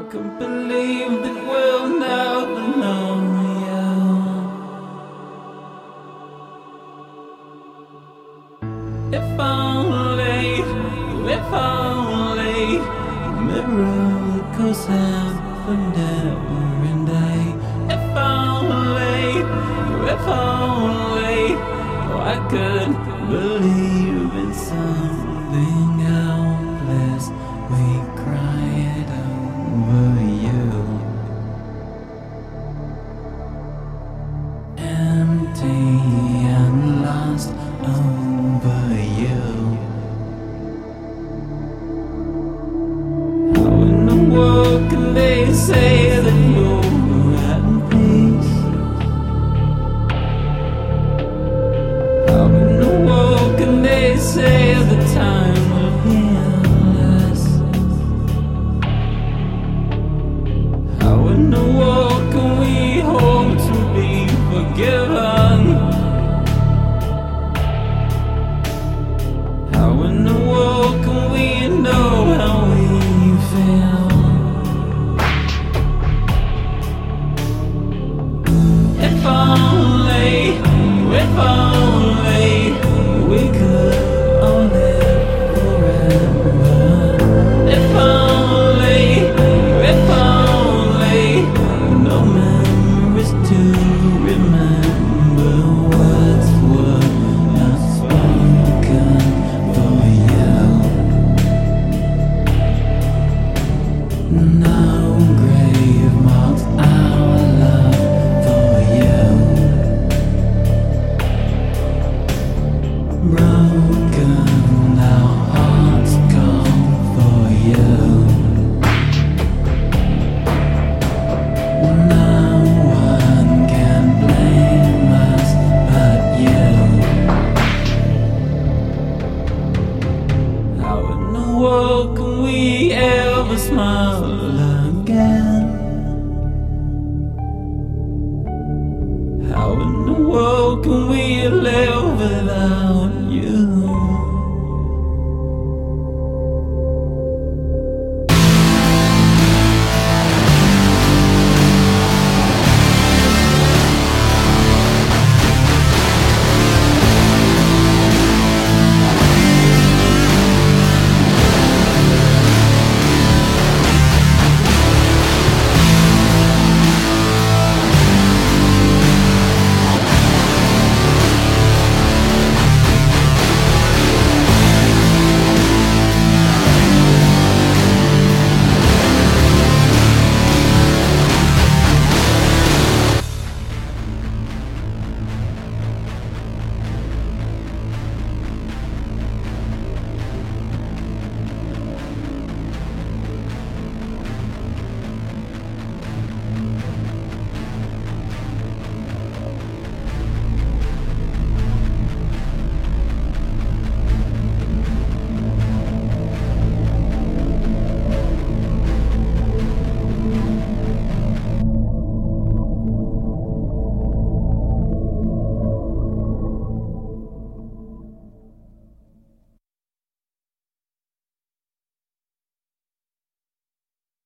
Can't believe that we'll never know you. If only miracles happened every day. If only I could believe in something helpless. We cried over you, empty and lost over you. How in the world can they say that you're at peace? How in the world can they say the time will heal us? How in the world